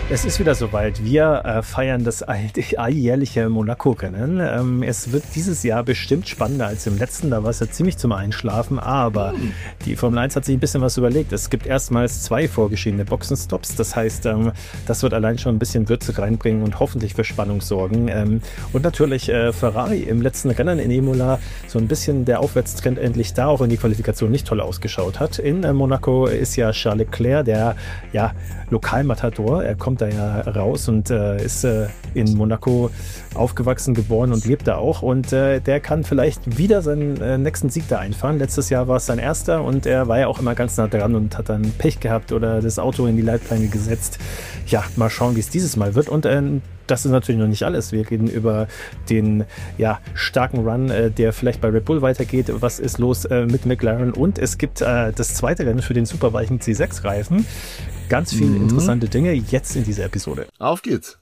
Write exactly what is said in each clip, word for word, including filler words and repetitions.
Es ist wieder soweit. Wir äh, feiern das all- alljährliche Monaco-Rennen. Ähm, es wird dieses Jahr bestimmt spannender als im letzten. Da war es ja ziemlich zum Einschlafen. Aber Hm. die Formel eins hat sich ein bisschen was überlegt. Es gibt erstmals zwei vorgeschriebene Boxenstops. Das heißt, ähm, das wird allein schon ein bisschen Würze reinbringen und hoffentlich für Spannung sorgen. Ähm, und natürlich äh, Ferrari im letzten Rennen in Imola. So ein bisschen der Aufwärtstrend endlich da, auch wenn die Qualifikation nicht toll ausgeschaut hat. In äh, Monaco ist ja Charles Leclerc, der ja, Lokalmatador. Er kommt da ja raus und äh, ist äh, in Monaco aufgewachsen, geboren und lebt da auch. Und äh, der kann vielleicht wieder seinen äh, nächsten Sieg da einfahren. Letztes Jahr war es sein erster und er war ja auch immer ganz nah dran und hat dann Pech gehabt oder das Auto in die Leitplanke gesetzt. Ja, mal schauen, wie es dieses Mal wird. Und äh, das ist natürlich noch nicht alles. Wir reden über den ja, starken Run, äh, der vielleicht bei Red Bull weitergeht. Was ist los äh, mit McLaren? Und es gibt äh, das zweite Rennen für den superweichen C sechs Reifen. Ganz viele Mhm. interessante Dinge jetzt in dieser Episode. Auf geht's.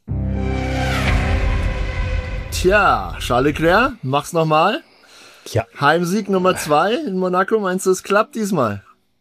Tja, Charles Leclerc, mach's nochmal. Ja. Heimsieg Nummer zwei in Monaco. Meinst du, es klappt diesmal?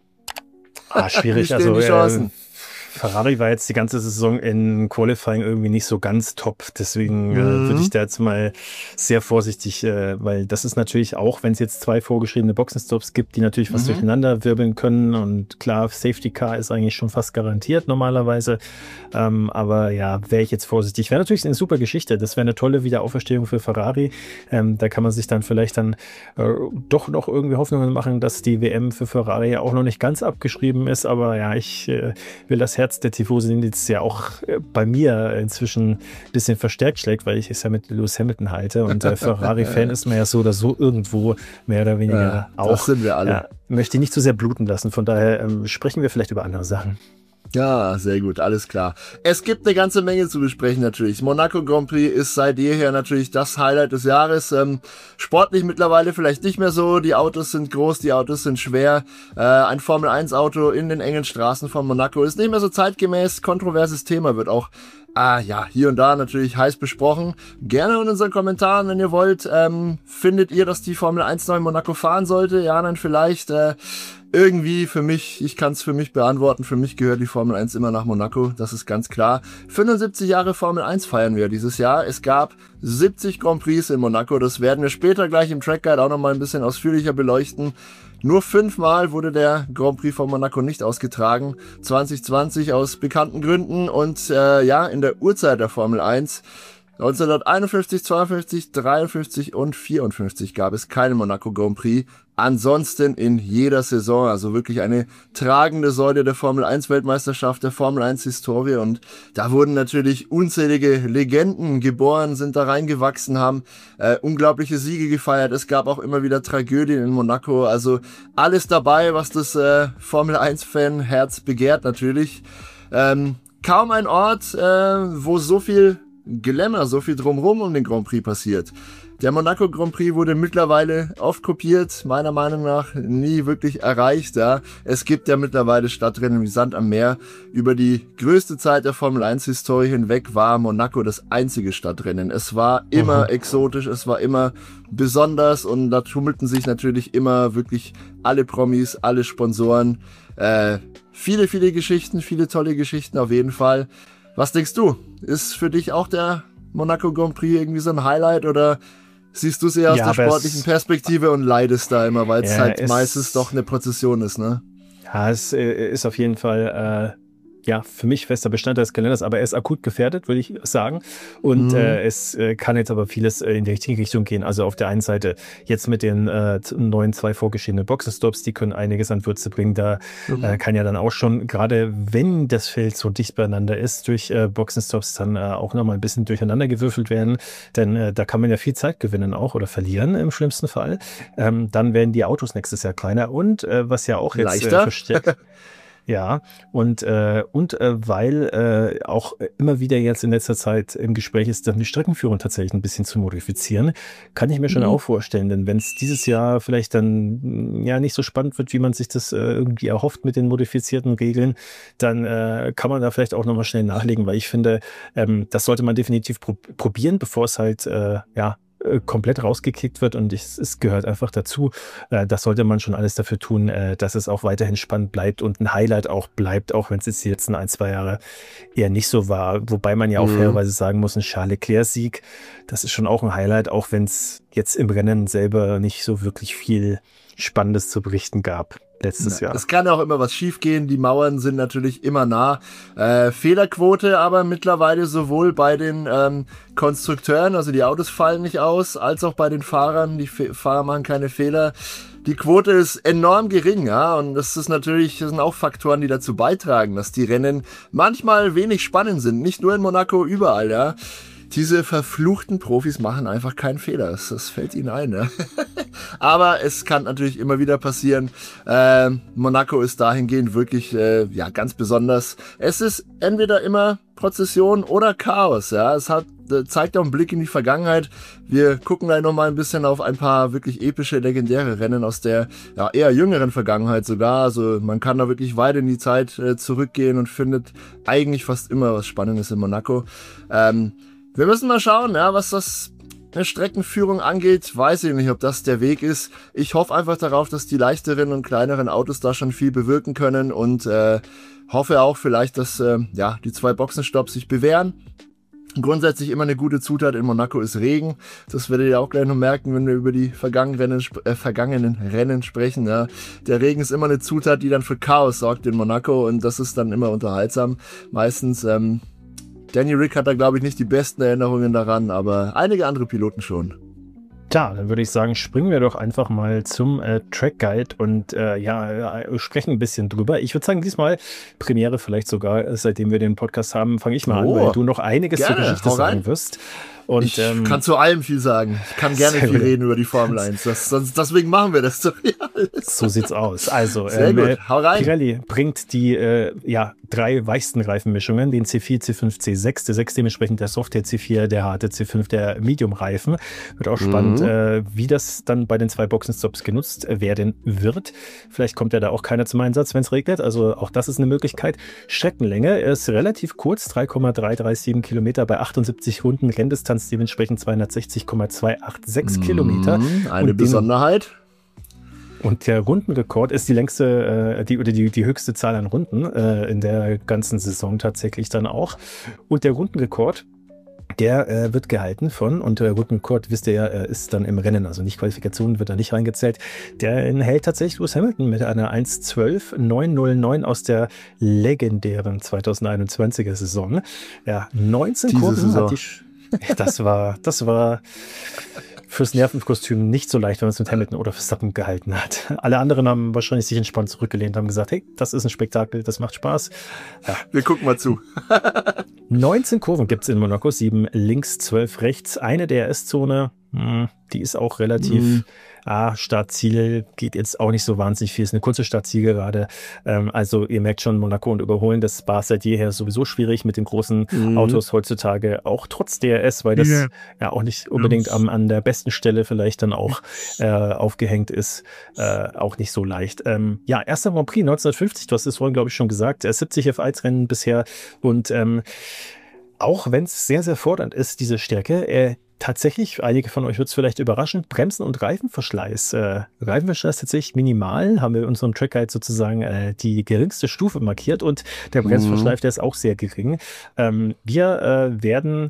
Ah, schwierig. Wie stehen also die Chancen? Äh, Ferrari war jetzt die ganze Saison in Qualifying irgendwie nicht so ganz top. Deswegen Mhm. äh, würde ich da jetzt mal sehr vorsichtig, äh, weil das ist natürlich auch, wenn es jetzt zwei vorgeschriebene Boxenstops gibt, die natürlich was Mhm. durcheinander wirbeln können. Und klar, Safety Car ist eigentlich schon fast garantiert normalerweise. Ähm, aber ja, wäre ich jetzt vorsichtig. Wäre natürlich eine super Geschichte. Das wäre eine tolle Wiederauferstehung für Ferrari. Ähm, da kann man sich dann vielleicht dann äh, doch noch irgendwie Hoffnungen machen, dass die W M für Ferrari ja auch noch nicht ganz abgeschrieben ist. Aber ja, ich äh, will das Herz der Tifosi jetzt ja auch äh, bei mir inzwischen ein bisschen verstärkt schlägt, weil ich es ja mit Lewis Hamilton halte. Und äh, Ferrari-Fan ist man ja so oder so irgendwo mehr oder weniger Ja, auch. das sind wir alle. Ja, möchte ich nicht zu sehr bluten lassen. Von daher ähm, sprechen wir vielleicht über andere Sachen. Ja, sehr gut, alles klar. Es gibt eine ganze Menge zu besprechen natürlich. Monaco Grand Prix ist seit jeher natürlich das Highlight des Jahres. Ähm, sportlich mittlerweile vielleicht nicht mehr so. Die Autos sind groß, die Autos sind schwer. Äh, ein Formel eins Auto in den engen Straßen von Monaco ist nicht mehr so zeitgemäß. Kontroverses Thema wird auch Ah ja, hier und da natürlich heiß besprochen. Gerne in unseren Kommentaren, wenn ihr wollt. Ähm, findet ihr, dass die Formel eins noch in Monaco fahren sollte? Ja, dann vielleicht. Äh, irgendwie für mich, ich kann es für mich beantworten, für mich gehört die Formel eins immer nach Monaco, das ist ganz klar. fünfundsiebzig Jahre Formel eins feiern wir dieses Jahr. Es gab siebzig Grand Prix in Monaco, das werden wir später gleich im Track Guide auch nochmal ein bisschen ausführlicher beleuchten. Nur fünfmal wurde der Grand Prix von Monaco nicht ausgetragen. zwanzig zwanzig aus bekannten Gründen und äh, ja, in der Urzeit der Formel eins. neunzehnhunderteinundfünfzig, zweiundfünfzig, dreiundfünfzig und vierundfünfzig gab es keinen Monaco Grand Prix. Ansonsten in jeder Saison, also wirklich eine tragende Säule der Formel eins Weltmeisterschaft, der Formel eins Historie. Und da wurden natürlich unzählige Legenden geboren, sind da reingewachsen, haben äh, unglaubliche Siege gefeiert. Es gab auch immer wieder Tragödien in Monaco. Also alles dabei, was das äh, Formel eins Fan-Herz begehrt natürlich. Ähm, kaum ein Ort, äh, wo so viel Glamour, so viel drumherum um den Grand Prix passiert. Der Monaco Grand Prix wurde mittlerweile oft kopiert, meiner Meinung nach nie wirklich erreicht. Ja. Es gibt ja mittlerweile Stadtrennen wie Sand am Meer. Über die größte Zeit der Formel eins Historie hinweg war Monaco das einzige Stadtrennen. Es war immer mhm. exotisch, es war immer besonders und da tummelten sich natürlich immer wirklich alle Promis, alle Sponsoren. Äh, viele, viele Geschichten, viele tolle Geschichten auf jeden Fall. Was denkst du? Ist für dich auch der Monaco Grand Prix irgendwie so ein Highlight oder siehst du es eher aus ja, der sportlichen Perspektive und leidest da immer, weil es ja, halt es, meistens doch eine Prozession ist, ne? Ja, es äh, ist auf jeden Fall äh, ja, für mich fester Bestandteil des Kalenders, aber er ist akut gefährdet, würde ich sagen. Und mhm. äh, es äh, kann jetzt aber vieles äh, in die richtige Richtung gehen. Also auf der einen Seite jetzt mit den äh, neuen zwei vorgeschriebenen Boxenstops, die können einiges an Würze bringen. Da mhm. äh, kann ja dann auch schon, gerade wenn das Feld so dicht beieinander ist, durch äh, Boxenstops dann äh, auch nochmal ein bisschen durcheinander gewürfelt werden. Denn äh, da kann man ja viel Zeit gewinnen auch oder verlieren im schlimmsten Fall. Ähm, dann werden die Autos nächstes Jahr kleiner und äh, was ja auch jetzt leichter. Äh, verstärkt. Ja, und, äh, und äh, weil äh, auch immer wieder jetzt in letzter Zeit im Gespräch ist, dann die Streckenführung tatsächlich ein bisschen zu modifizieren, kann ich mir schon mhm. auch vorstellen. Denn wenn es dieses Jahr vielleicht dann ja nicht so spannend wird, wie man sich das äh, irgendwie erhofft mit den modifizierten Regeln, dann äh, kann man da vielleicht auch nochmal schnell nachlegen, weil ich finde, ähm, das sollte man definitiv pro- probieren, bevor es halt äh, ja äh, komplett rausgekickt wird und es, es gehört einfach dazu. Äh, das sollte man schon alles dafür tun, äh, dass es auch weiterhin spannend bleibt und ein Highlight auch bleibt, auch wenn es jetzt die letzten ein, zwei Jahre eher nicht so war. Wobei man ja auch mhm. fairerweise sagen muss, ein Charles Leclerc-Sieg, das ist schon auch ein Highlight, auch wenn es jetzt im Rennen selber nicht so wirklich viel Spannendes zu berichten gab. Letztes ja, Jahr. Es kann auch immer was schiefgehen. Die Mauern sind natürlich immer nah. Äh, Fehlerquote aber mittlerweile sowohl bei den ähm, Konstrukteuren, also die Autos fallen nicht aus, als auch bei den Fahrern. Die Fe- Fahrer machen keine Fehler. Die Quote ist enorm gering, ja, und das ist natürlich, das sind auch Faktoren, die dazu beitragen, dass die Rennen manchmal wenig spannend sind. Nicht nur in Monaco, überall, ja. Diese verfluchten Profis machen einfach keinen Fehler. Das, das fällt ihnen ein. Ne? Aber es kann natürlich immer wieder passieren. Äh, Monaco ist dahingehend wirklich äh, ja ganz besonders. Es ist entweder immer Prozession oder Chaos. Ja, es hat äh, zeigt auch einen Blick in die Vergangenheit. Wir gucken gleich noch mal ein bisschen auf ein paar wirklich epische, legendäre Rennen aus der ja, eher jüngeren Vergangenheit sogar. Also man kann da wirklich weit in die Zeit äh, zurückgehen und findet eigentlich fast immer was Spannendes in Monaco. Ähm, Wir müssen mal schauen, ja, was das eine Streckenführung angeht. Weiß ich nicht, ob das der Weg ist. Ich hoffe einfach darauf, dass die leichteren und kleineren Autos da schon viel bewirken können und äh, hoffe auch vielleicht, dass äh, ja die zwei Boxenstopps sich bewähren. Grundsätzlich immer eine gute Zutat in Monaco ist Regen. Das werdet ihr auch gleich noch merken, wenn wir über die vergangenen Rennen, äh, vergangenen Rennen sprechen. Ja. Der Regen ist immer eine Zutat, die dann für Chaos sorgt in Monaco und das ist dann immer unterhaltsam. Meistens ähm, Danny Rick hat da, glaube ich, nicht die besten Erinnerungen daran, aber einige andere Piloten schon. Tja, dann würde ich sagen, springen wir doch einfach mal zum äh, Track Guide und äh, ja, äh, sprechen ein bisschen drüber. Ich würde sagen, diesmal Premiere vielleicht sogar, seitdem wir den Podcast haben, fange ich mal oh, an, weil du noch einiges zur Geschichte sagen wirst. Und, ich ähm, kann zu allem viel sagen. Ich kann gerne viel reden über die Formel eins. Das, das, deswegen machen wir das doch. Ja, so sieht's aus. Also, sehr ähm, gut. Hau rein. Pirelli bringt die äh, ja, drei weichsten Reifenmischungen, den C vier, C fünf, C sechs. Der sechs dementsprechend der Soft, der C vier, der harte, C fünf, der Medium-Reifen. Wird auch spannend, mhm. äh, wie das dann bei den zwei Boxenstops genutzt werden wird. Vielleicht kommt ja da auch keiner zum Einsatz, wenn es regnet. Also auch das ist eine Möglichkeit. Streckenlänge ist relativ kurz, drei Komma drei drei sieben Kilometer bei achtundsiebzig Runden. Renndistanz dementsprechend zweihundertsechzig Komma zweihundertsechsundachtzig mm, Kilometer. Eine und Besonderheit. Den, und der Rundenrekord ist die längste, äh, die oder die, die höchste Zahl an Runden äh, in der ganzen Saison tatsächlich dann auch. Und der Rundenrekord, der äh, wird gehalten von, und der Rundenrekord, wisst ihr ja, äh, ist dann im Rennen, also nicht Qualifikation, wird da nicht reingezählt. Der enthält tatsächlich Lewis Hamilton mit einer eins zwölf neunhundertneun aus der legendären zweitausendeinundzwanziger Saison. Ja, neunzehn Diese Kurven Saison. hat die. Das war, das war fürs Nervenkostüm nicht so leicht, wenn man es mit Hamilton oder Verstappen gehalten hat. Alle anderen haben wahrscheinlich sich entspannt zurückgelehnt, haben gesagt, hey, das ist ein Spektakel, das macht Spaß. Ja. Wir gucken mal zu. neunzehn Kurven gibt es in Monaco, sieben links, zwölf rechts. Eine der S-Zone, die ist auch relativ... Mhm. Ah, Startziel geht jetzt auch nicht so wahnsinnig viel. Ist eine kurze Startzielgerade. Ähm, also ihr merkt schon, Monaco und Überholen, das war seit jeher sowieso schwierig mit den großen mhm. Autos heutzutage, auch trotz D R S, weil das ja, ja auch nicht unbedingt am, an der besten Stelle vielleicht dann auch äh, aufgehängt ist. Äh, auch nicht so leicht. Ähm, ja, erster Grand Prix neunzehnhundertfünfzig, du hast es vorhin, glaube ich, schon gesagt. siebzig F eins Rennen bisher und ähm, auch wenn es sehr, sehr fordernd ist, diese Stärke, äh, tatsächlich, einige von euch wird es vielleicht überraschen, Bremsen- und Reifenverschleiß. Äh, Reifenverschleiß tatsächlich minimal, haben wir in unserem Track Guide sozusagen äh, die geringste Stufe markiert und der Bremsenverschleiß, der ist auch sehr gering. Ähm, wir äh, werden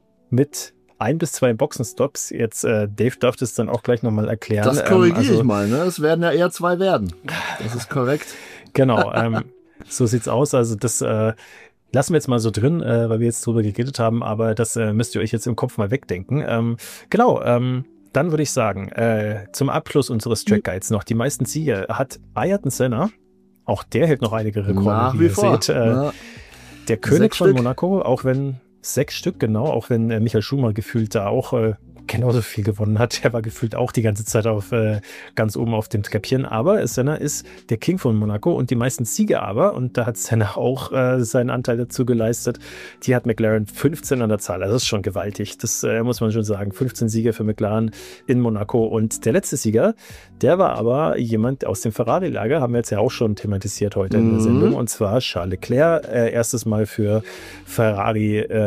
mit ein bis zwei Boxenstops, jetzt äh, Dave darf das dann auch gleich nochmal erklären. Das korrigiere ähm, also, ich mal, ne? Es werden ja eher zwei werden. Das ist korrekt. Genau, ähm, so sieht's aus. Also das äh, lassen wir jetzt mal so drin, äh, weil wir jetzt drüber geredet haben, aber das äh, müsst ihr euch jetzt im Kopf mal wegdenken. Ähm, genau, ähm, dann würde ich sagen, äh, zum Abschluss unseres Track Guides noch, die meisten Siege hat Ayrton Senna, auch der hält noch einige Rekorde, Nach wie wie ihr vor. seht. Äh, ja. Der König Sechs von Stück. Monaco, auch wenn sechs Stück genau, auch wenn äh, Michael Schumacher gefühlt da auch äh, genauso viel gewonnen hat. Er war gefühlt auch die ganze Zeit auf äh, ganz oben auf dem Treppchen. Aber Senna ist der King von Monaco und die meisten Siege aber, und da hat Senna auch äh, seinen Anteil dazu geleistet, die hat McLaren fünfzehn an der Zahl. Also das ist schon gewaltig. Das äh, muss man schon sagen. fünfzehn Siege für McLaren in Monaco. Und der letzte Sieger, der war aber jemand aus dem Ferrari-Lager, haben wir jetzt ja auch schon thematisiert heute mhm. in der Sendung, und zwar Charles Leclerc. Äh, erstes Mal für Ferrari äh,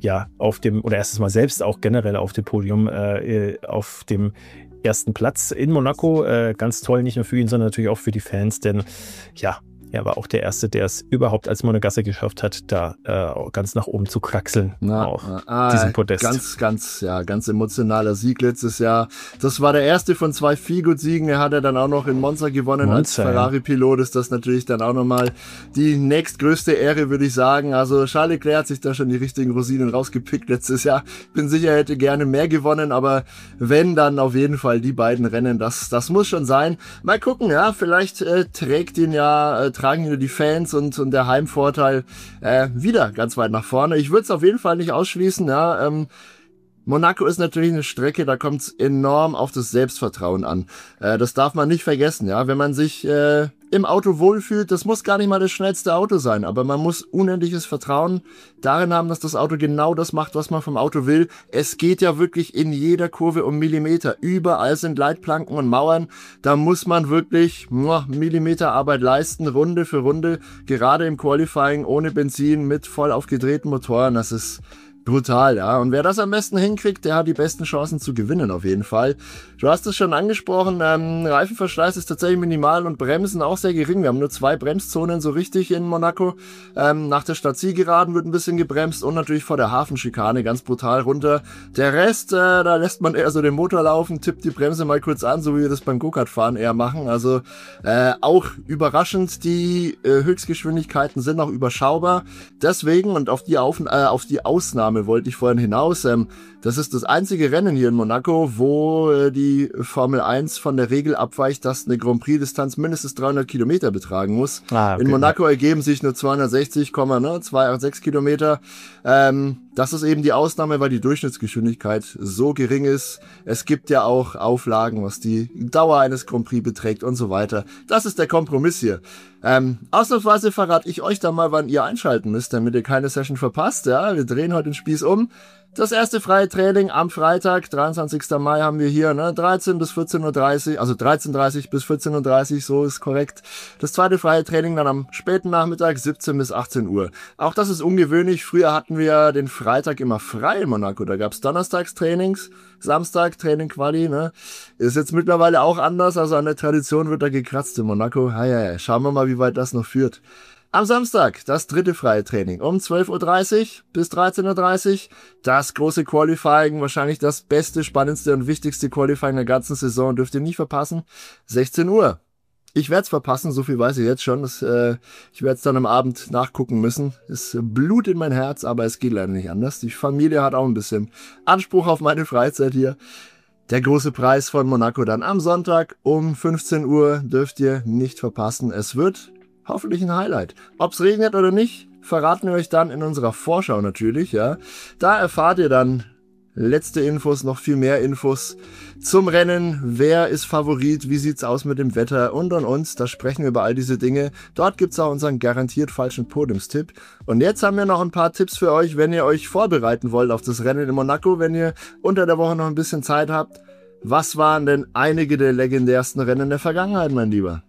ja auf dem, oder erstes Mal selbst auch generell auf dem Podium, äh, auf dem ersten Platz in Monaco. Äh, ganz toll, nicht nur für ihn, sondern natürlich auch für die Fans, denn ja, er war auch der Erste, der es überhaupt als Monegasse geschafft hat, da äh, ganz nach oben zu kraxeln. Na, auf ah, diesem Podest. Ganz, ganz, ja, ganz emotionaler Sieg letztes Jahr. Das war der erste von zwei Feelgood-Siegen. Er hat ja dann auch noch in Monza gewonnen. Monza, als Ferrari-Pilot ist das natürlich dann auch nochmal die nächstgrößte Ehre, würde ich sagen. Also Charles Leclerc hat sich da schon die richtigen Rosinen rausgepickt letztes Jahr. Bin sicher, er hätte gerne mehr gewonnen, aber wenn, dann auf jeden Fall die beiden Rennen. Das, das muss schon sein. Mal gucken, ja, vielleicht äh, trägt ihn ja, äh, tragen ihn die Fans und, und der Heimvorteil äh, wieder ganz weit nach vorne. Ich würde es auf jeden Fall nicht ausschließen. Ja, ähm, Monaco ist natürlich eine Strecke, da kommt es enorm auf das Selbstvertrauen an. Äh, das darf man nicht vergessen. Ja, wenn man sich äh, im Auto wohlfühlt, das muss gar nicht mal das schnellste Auto sein, aber man muss unendliches Vertrauen darin haben, dass das Auto genau das macht, was man vom Auto will. Es geht ja wirklich in jeder Kurve um Millimeter. Überall sind Leitplanken und Mauern. Da muss man wirklich muah, Millimeterarbeit leisten, Runde für Runde, gerade im Qualifying ohne Benzin mit voll aufgedrehten Motoren. Das ist brutal, ja. Und wer das am besten hinkriegt, der hat die besten Chancen zu gewinnen, auf jeden Fall. Du hast es schon angesprochen, ähm, Reifenverschleiß ist tatsächlich minimal und Bremsen auch sehr gering. Wir haben nur zwei Bremszonen so richtig in Monaco. Ähm, nach der Stadt-Zielgeraden wird ein bisschen gebremst und natürlich vor der Hafenschikane ganz brutal runter. Der Rest, äh, da lässt man eher so den Motor laufen, tippt die Bremse mal kurz an, so wie wir das beim Go-Kart-Fahren eher machen. Also äh, auch überraschend, die äh, Höchstgeschwindigkeiten sind auch überschaubar. Deswegen und auf die, auf, äh, auf die Ausnahme wollte ich vorhin hinaus. Ähm, das ist das einzige Rennen hier in Monaco, wo äh, die Formel eins von der Regel abweicht, dass eine Grand Prix-Distanz mindestens dreihundert Kilometer betragen muss. Ah, okay. In Monaco ergeben sich nur zweihundertsechzig Komma zweihundertsechs Kilometer. Ähm, das ist eben die Ausnahme, weil die Durchschnittsgeschwindigkeit so gering ist. Es gibt ja auch Auflagen, was die Dauer eines Grand Prix beträgt und so weiter. Das ist der Kompromiss hier. Ähm, ausnahmsweise verrate ich euch dann mal, wann ihr einschalten müsst, damit ihr keine Session verpasst. Ja, wir drehen heute den Spieß um. Das erste freie Training am Freitag, dreiundzwanzigsten Mai haben wir hier, ne, dreizehn bis vierzehn Uhr dreißig, also dreizehn Uhr dreißig bis vierzehn Uhr dreißig, so ist korrekt. Das zweite freie Training dann am späten Nachmittag, siebzehn bis achtzehn Uhr. Auch das ist ungewöhnlich. Früher hatten wir den Freitag immer frei in Monaco. Da gab's Donnerstags Trainings, Samstag Training Quali, ne. Ist jetzt mittlerweile auch anders, also an der Tradition wird da gekratzt in Monaco. Ja, ja, ja. Schauen wir mal, wie weit das noch führt. Am Samstag das dritte freie Training um zwölf Uhr dreißig bis dreizehn Uhr dreißig. Das große Qualifying, wahrscheinlich das beste, spannendste und wichtigste Qualifying der ganzen Saison, dürft ihr nicht verpassen. sechzehn Uhr. Ich werde es verpassen, so viel weiß ich jetzt schon. Das, äh, ich werde es dann am Abend nachgucken müssen. Es Blut in mein Herz, aber es geht leider nicht anders. Die Familie hat auch ein bisschen Anspruch auf meine Freizeit hier. Der große Preis von Monaco dann am Sonntag um fünfzehn Uhr dürft ihr nicht verpassen. Es wird hoffentlich ein Highlight. Ob's regnet oder nicht, verraten wir euch dann in unserer Vorschau natürlich, ja. Da erfahrt ihr dann letzte Infos, noch viel mehr Infos zum Rennen. Wer ist Favorit? Wie sieht's aus mit dem Wetter? Und und uns. Da sprechen wir über all diese Dinge. Dort gibt's auch unseren garantiert falschen Podiumstipp. Und jetzt haben wir noch ein paar Tipps für euch, wenn ihr euch vorbereiten wollt auf das Rennen in Monaco, wenn ihr unter der Woche noch ein bisschen Zeit habt. Was waren denn einige der legendärsten Rennen der Vergangenheit, mein Lieber?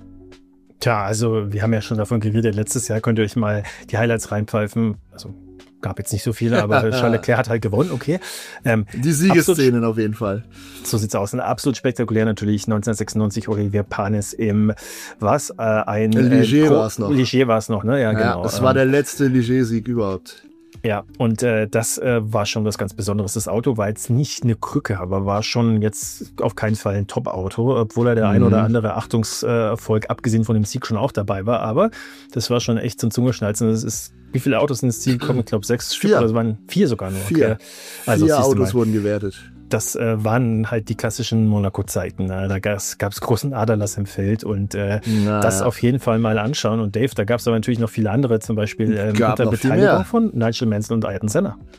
Tja, also wir haben ja schon davon geredet, letztes Jahr könnt ihr euch mal die Highlights reinpfeifen. Also gab jetzt nicht so viele, aber Charles Leclerc hat halt gewonnen, okay. Ähm, die Siegesszenen auf jeden Fall. So sieht's aus. Und absolut spektakulär natürlich neunzehnhundertsechsundneunzig Olivier Panis im, was, äh, ein... Ligier äh, war es noch. Ligier war es noch, ne? Ja, ja genau. Das war der letzte Ligier-Sieg überhaupt. Ja, und äh, das äh, war schon was ganz Besonderes. Das Auto war jetzt nicht eine Krücke, aber war schon jetzt auf keinen Fall ein Top-Auto, obwohl er der mhm. ein oder andere Achtungserfolg, abgesehen von dem Sieg, schon auch dabei war. Aber das war schon echt zum Zungeschnalzen. Das ist, wie viele Autos sind ins Ziel gekommen? Ich glaube sechs Stück, oder es waren vier sogar nur. Vier, okay. Also, vier Autos wurden gewertet. Das äh, waren halt die klassischen Monaco-Zeiten. Ne? Da gab es großen Aderlass im Feld und äh, Na, das ja. auf jeden Fall mal anschauen. Und Dave, da gab es aber natürlich noch viele andere, zum Beispiel äh, unter Beteiligung von Nigel Mansell und Ayrton Senna.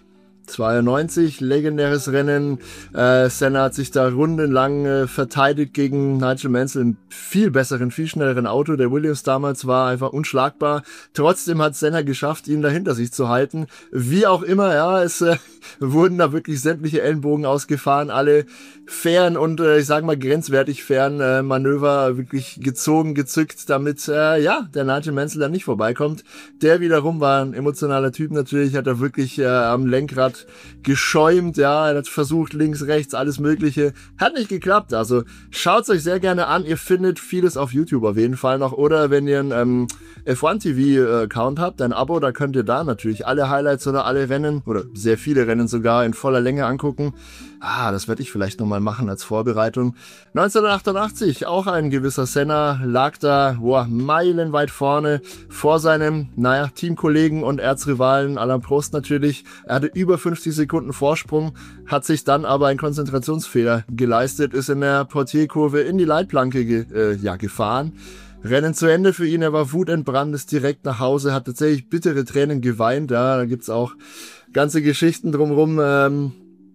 zweiundneunzig, legendäres Rennen. Äh, Senna hat sich da rundenlang äh, verteidigt gegen Nigel Mansell im viel besseren, viel schnelleren Auto. Der Williams damals war einfach unschlagbar. Trotzdem hat Senna geschafft, ihn da hinter sich zu halten. Wie auch immer, ja, es äh, wurden da wirklich sämtliche Ellenbogen ausgefahren, alle fairen und äh, ich sage mal grenzwertig fairen äh, Manöver wirklich gezogen, gezückt, damit äh, ja der Nigel Mansell da nicht vorbeikommt. Der wiederum war ein emotionaler Typ natürlich, hat er wirklich äh, am Lenkrad geschäumt, ja, er hat versucht links, rechts, alles mögliche, hat nicht geklappt. Also schaut's euch sehr gerne an, ihr findet vieles auf YouTube auf jeden Fall noch, oder wenn ihr einen ähm, F eins T V Account habt, ein Abo, da könnt ihr da natürlich alle Highlights oder alle Rennen oder sehr viele Rennen sogar in voller Länge angucken. Ah, das werde ich vielleicht nochmal machen als Vorbereitung. neunzehnhundertachtundachtzig, auch ein gewisser Senna, lag da boah, meilenweit vorne vor seinem, naja, Teamkollegen und Erzrivalen Alain Prost natürlich. Er hatte über fünfzig Sekunden Vorsprung, hat sich dann aber einen Konzentrationsfehler geleistet, ist in der Portierkurve in die Leitplanke ge äh, ja, gefahren. Rennen zu Ende für ihn, er war wutentbrannt, ist direkt nach Hause, hat tatsächlich bittere Tränen geweint, ja, da gibt's auch ganze Geschichten drumherum, ähm,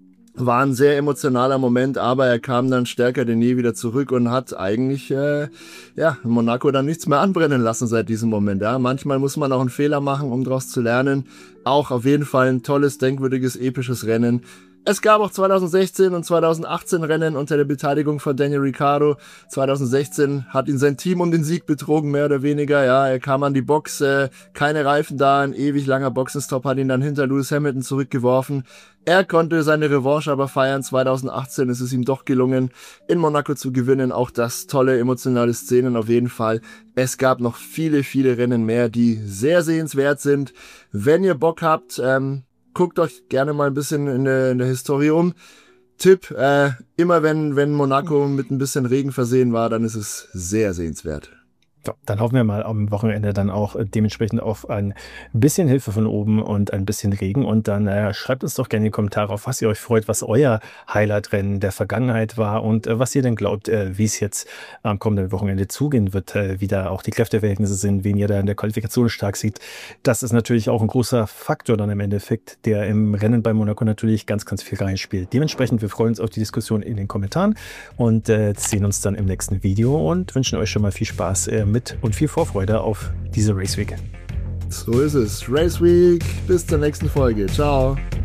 war ein sehr emotionaler Moment, aber er kam dann stärker denn je wieder zurück und hat eigentlich äh, ja in Monaco dann nichts mehr anbrennen lassen seit diesem Moment. Ja, manchmal muss man auch einen Fehler machen, um daraus zu lernen. Auch auf jeden Fall ein tolles, denkwürdiges, episches Rennen. Es gab auch zweitausendsechzehn und zweitausendachtzehn Rennen unter der Beteiligung von Daniel Ricciardo. zweitausendsechzehn hat ihn sein Team um den Sieg betrogen, mehr oder weniger. Ja, er kam an die Box, äh, keine Reifen da, ein ewig langer Boxenstopp hat ihn dann hinter Lewis Hamilton zurückgeworfen. Er konnte seine Revanche aber feiern. zweitausendachtzehn ist es ihm doch gelungen, in Monaco zu gewinnen. Auch das tolle, emotionale Szenen auf jeden Fall. Es gab noch viele, viele Rennen mehr, die sehr sehenswert sind. Wenn ihr Bock habt, ähm, guckt euch gerne mal ein bisschen in der, in der Historie um. Tipp, äh, immer wenn, wenn Monaco mit ein bisschen Regen versehen war, dann ist es sehr sehenswert. So, dann hoffen wir mal am Wochenende dann auch dementsprechend auf ein bisschen Hilfe von oben und ein bisschen Regen. Und dann äh, schreibt uns doch gerne in die Kommentare, auf was ihr euch freut, was euer Highlight-Rennen der Vergangenheit war und äh, was ihr denn glaubt, äh, wie es jetzt am kommenden Wochenende zugehen wird, äh, wie da auch die Kräfteverhältnisse sind, wen ihr da in der Qualifikation stark seht. Das ist natürlich auch ein großer Faktor dann im Endeffekt, der im Rennen bei Monaco natürlich ganz, ganz viel reinspielt. Dementsprechend, wir freuen uns auf die Diskussion in den Kommentaren und äh, sehen uns dann im nächsten Video und wünschen euch schon mal viel Spaß äh, mit und viel Vorfreude auf diese Race Week. So ist es. Race Week. Bis zur nächsten Folge. Ciao.